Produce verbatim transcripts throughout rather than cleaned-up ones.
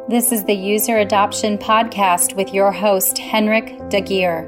This is the User Adoption Podcast with your host, Henrik Dagier.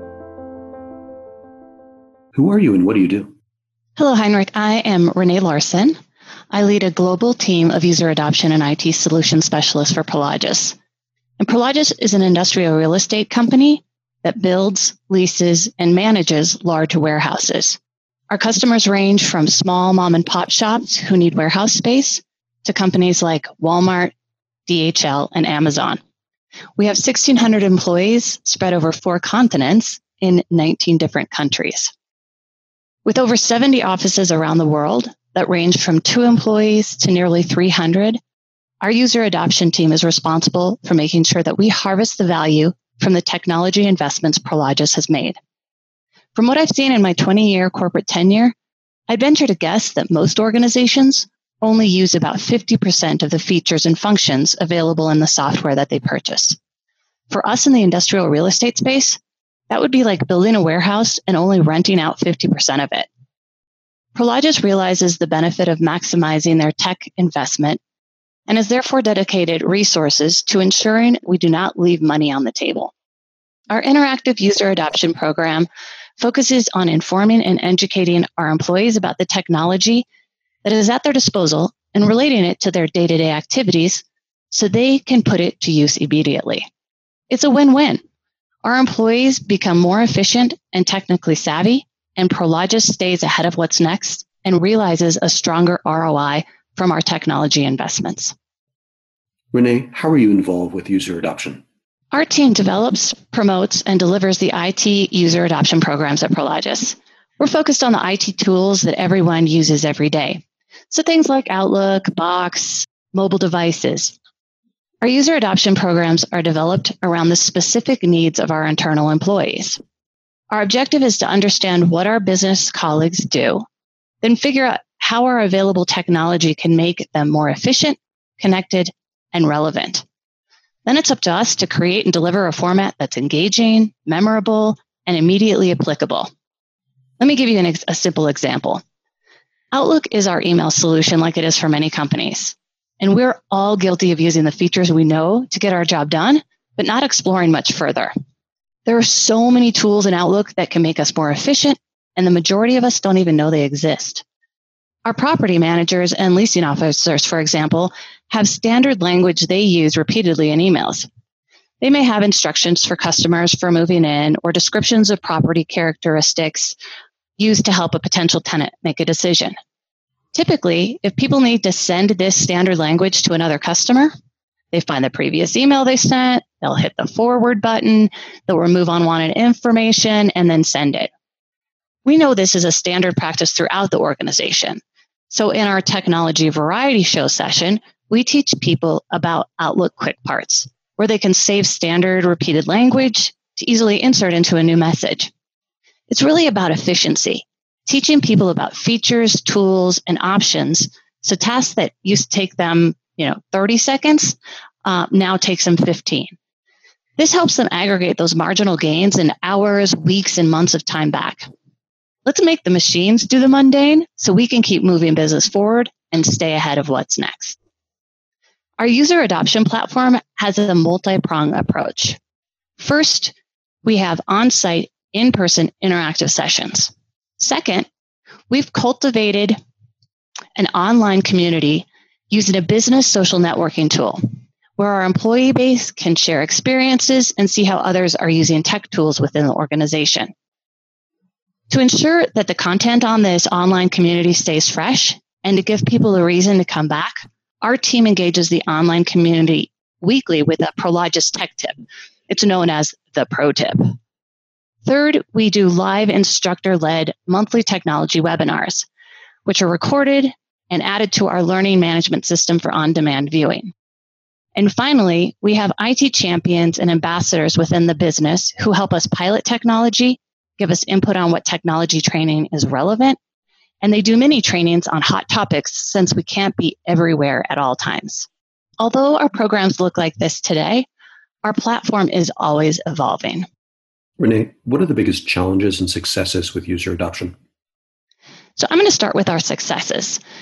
Who are you and what do you do? Hello, Henrik. I am Renee Larson. I lead a global team of user adoption and I T solution specialists for Prologis. And Prologis is an industrial real estate company that builds, leases, and manages large warehouses. Our customers range from small mom and pop shops who need warehouse space to companies like Walmart, D H L, and Amazon. We have sixteen hundred employees spread over four continents in nineteen different countries. With over seventy offices around the world that range from two employees to nearly three hundred, our user adoption team is responsible for making sure that we harvest the value from the technology investments Prologis has made. From what I've seen in my twenty-year corporate tenure, I'd venture to guess that most organizations only use about fifty percent of the features and functions available in the software that they purchase. For us in the industrial real estate space, that would be like building a warehouse and only renting out fifty percent of it. Prologis realizes the benefit of maximizing their tech investment and has therefore dedicated resources to ensuring we do not leave money on the table. Our interactive user adoption program focuses on informing and educating our employees about the technology that is at their disposal and relating it to their day-to-day activities so they can put it to use immediately. It's a win-win. Our employees become more efficient and technically savvy, and Prologis stays ahead of what's next and realizes a stronger R O I from our technology investments. Renee, how are you involved with user adoption? Our team develops, promotes, and delivers the I T user adoption programs at Prologis. We're focused on the I T tools that everyone uses every day. So things like Outlook, Box, mobile devices. Our user adoption programs are developed around the specific needs of our internal employees. Our objective is to understand what our business colleagues do, then figure out how our available technology can make them more efficient, connected, and relevant. Then it's up to us to create and deliver a format that's engaging, memorable, and immediately applicable. Let me give you an ex- a simple example. Outlook is our email solution like it is for many companies. And we're all guilty of using the features we know to get our job done, but not exploring much further. There are so many tools in Outlook that can make us more efficient, and the majority of us don't even know they exist. Our property managers and leasing officers, for example, have standard language they use repeatedly in emails. They may have instructions for customers for moving in or descriptions of property characteristics used to help a potential tenant make a decision. Typically, if people need to send this standard language to another customer, they find the previous email they sent, they'll hit the forward button, they'll remove unwanted information, and then send it. We know this is a standard practice throughout the organization. So in our technology variety show session, we teach people about Outlook Quick Parts, where they can save standard repeated language to easily insert into a new message. It's really about efficiency, teaching people about features, tools, and options. So tasks that used to take them, you know, thirty seconds, uh, now takes them fifteen. This helps them aggregate those marginal gains in hours, weeks, and months of time back. Let's make the machines do the mundane so we can keep moving business forward and stay ahead of what's next. Our user adoption platform has a multi-pronged approach. First, we have on-site, in-person interactive sessions. Second, we've cultivated an online community using a business social networking tool where our employee base can share experiences and see how others are using tech tools within the organization. To ensure that the content on this online community stays fresh and to give people a reason to come back, our team engages the online community weekly with a Prologis Tech Tip. It's known as the Pro Tip. Third, we do live instructor-led monthly technology webinars, which are recorded and added to our learning management system for on-demand viewing. And finally, we have I T champions and ambassadors within the business who help us pilot technology, give us input on what technology training is relevant, and they do mini trainings on hot topics since we can't be everywhere at all times. Although our programs look like this today, our platform is always evolving. Renee, what are the biggest challenges and successes with user adoption? So I'm going to start with our successes.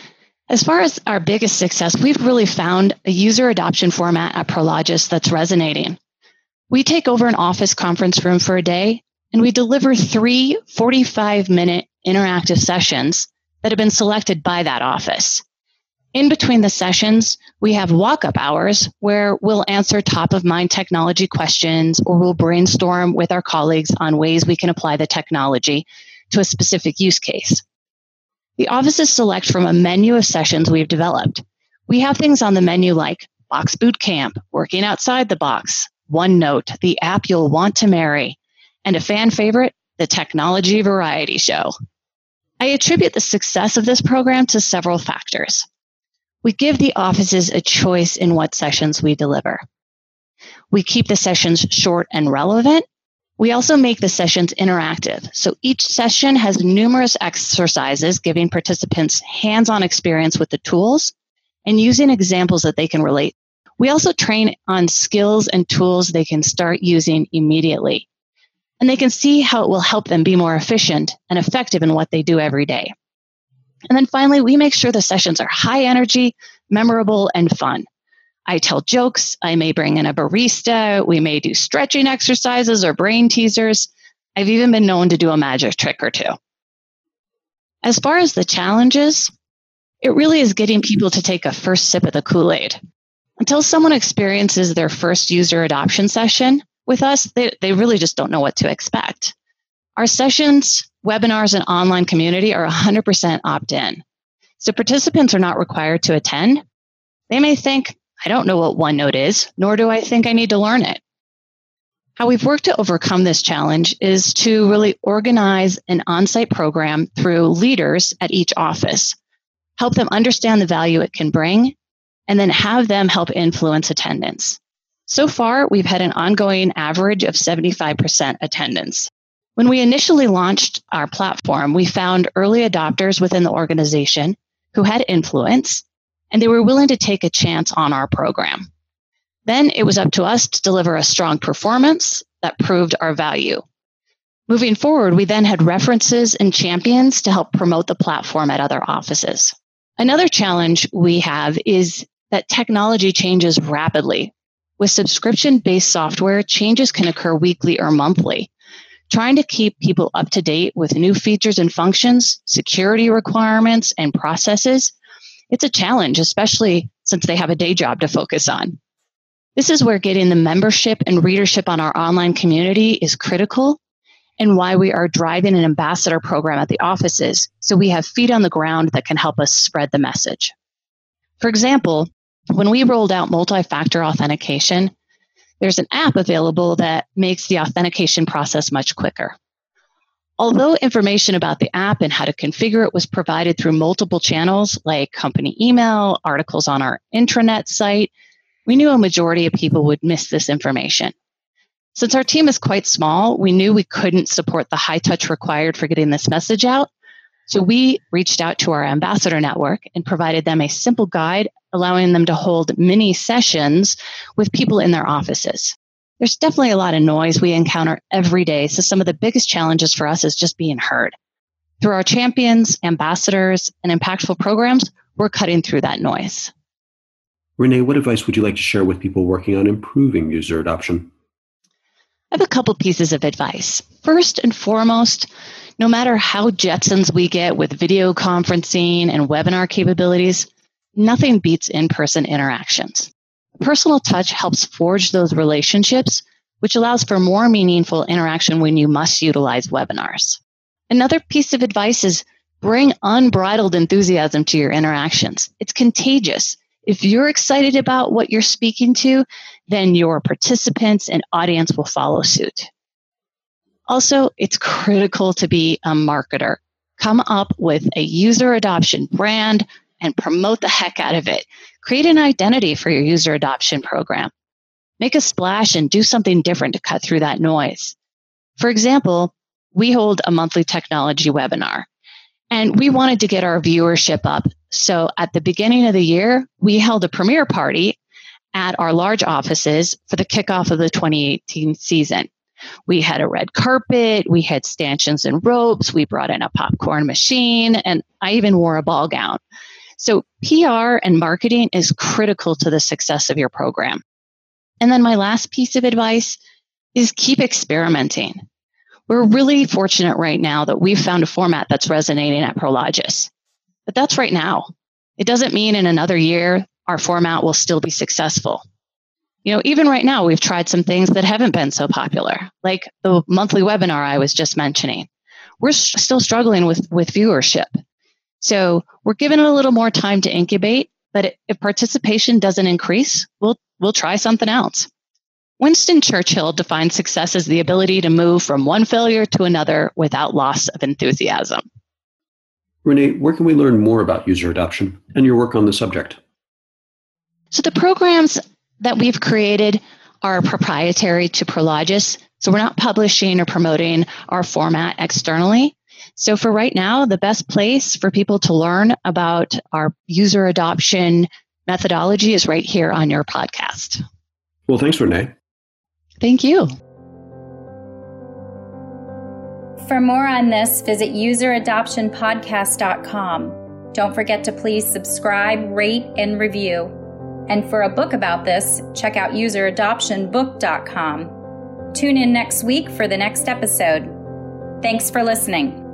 As far as our biggest success, we've really found a user adoption format at Prologis that's resonating. We take over an office conference room for a day, and we deliver three forty-five minute interactive sessions that have been selected by that office. In between the sessions, we have walk-up hours where we'll answer top-of-mind technology questions, or we'll brainstorm with our colleagues on ways we can apply the technology to a specific use case. The offices select from a menu of sessions we've developed. We have things on the menu like Box Boot Camp, Working Outside the Box, OneNote, the app you'll want to marry, and a fan favorite, the Technology Variety Show. I attribute the success of this program to several factors. We give the offices a choice in what sessions we deliver. We keep the sessions short and relevant. We also make the sessions interactive. So each session has numerous exercises giving participants hands-on experience with the tools and using examples that they can relate. We also train on skills and tools they can start using immediately. And they can see how it will help them be more efficient and effective in what they do every day. And then finally, we make sure the sessions are high energy, memorable, and fun. I tell jokes, I may bring in a barista, we may do stretching exercises or brain teasers. I've even been known to do a magic trick or two. As far as the challenges, it really is getting people to take a first sip of the Kool-Aid. Until someone experiences their first user adoption session with us, they, they really just don't know what to expect. Our sessions, webinars, and online community are one hundred percent opt-in. So participants are not required to attend. They may think, I don't know what OneNote is, nor do I think I need to learn it. How we've worked to overcome this challenge is to really organize an on-site program through leaders at each office, help them understand the value it can bring, and then have them help influence attendance. So far, we've had an ongoing average of seventy-five percent attendance. When we initially launched our platform, we found early adopters within the organization who had influence, and they were willing to take a chance on our program. Then it was up to us to deliver a strong performance that proved our value. Moving forward, we then had references and champions to help promote the platform at other offices. Another challenge we have is that technology changes rapidly. With subscription-based software, changes can occur weekly or monthly. Trying to keep people up to date with new features and functions, security requirements, and processes, it's a challenge, especially since they have a day job to focus on. This is where getting the membership and readership on our online community is critical, and why we are driving an ambassador program at the offices, so we have feet on the ground that can help us spread the message. For example, when we rolled out multi-factor authentication, there's an app available that makes the authentication process much quicker. Although information about the app and how to configure it was provided through multiple channels like company email, articles on our intranet site, we knew a majority of people would miss this information. Since our team is quite small, we knew we couldn't support the high touch required for getting this message out. So we reached out to our ambassador network and provided them a simple guide, allowing them to hold mini sessions with people in their offices. There's definitely a lot of noise we encounter every day, so some of the biggest challenges for us is just being heard. Through our champions, ambassadors, and impactful programs, we're cutting through that noise. Renee, what advice would you like to share with people working on improving user adoption? I have a couple pieces of advice. First and foremost, no matter how Jetsons we get with video conferencing and webinar capabilities, nothing beats in-person interactions. Personal touch helps forge those relationships, which allows for more meaningful interaction when you must utilize webinars. Another piece of advice is bring unbridled enthusiasm to your interactions. It's contagious. If you're excited about what you're speaking to, then your participants and audience will follow suit. Also, it's critical to be a marketer. Come up with a user adoption brand and promote the heck out of it. Create an identity for your user adoption program. Make a splash and do something different to cut through that noise. For example, we hold a monthly technology webinar, and we wanted to get our viewership up. So at the beginning of the year, we held a premiere party at our large offices for the kickoff of the twenty eighteen season. We had a red carpet, we had stanchions and ropes, we brought in a popcorn machine, and I even wore a ball gown. So P R and marketing is critical to the success of your program. And then my last piece of advice is keep experimenting. We're really fortunate right now that we've found a format that's resonating at Prologis. But that's right now. It doesn't mean in another year our format will still be successful. You know, even right now, we've tried some things that haven't been so popular, like the monthly webinar I was just mentioning. We're st- still struggling with, with viewership. So we're giving it a little more time to incubate, but if participation doesn't increase, we'll, we'll try something else. Winston Churchill defined success as the ability to move from one failure to another without loss of enthusiasm. Renee, where can we learn more about user adoption and your work on the subject? So the programs that we've created are proprietary to Prologis. So we're not publishing or promoting our format externally. So for right now, the best place for people to learn about our user adoption methodology is right here on your podcast. Well, thanks, Renee. Thank you. For more on this, visit user adoption podcast dot com. Don't forget to please subscribe, rate, and review. And for a book about this, check out user adoption book dot com. Tune in next week for the next episode. Thanks for listening.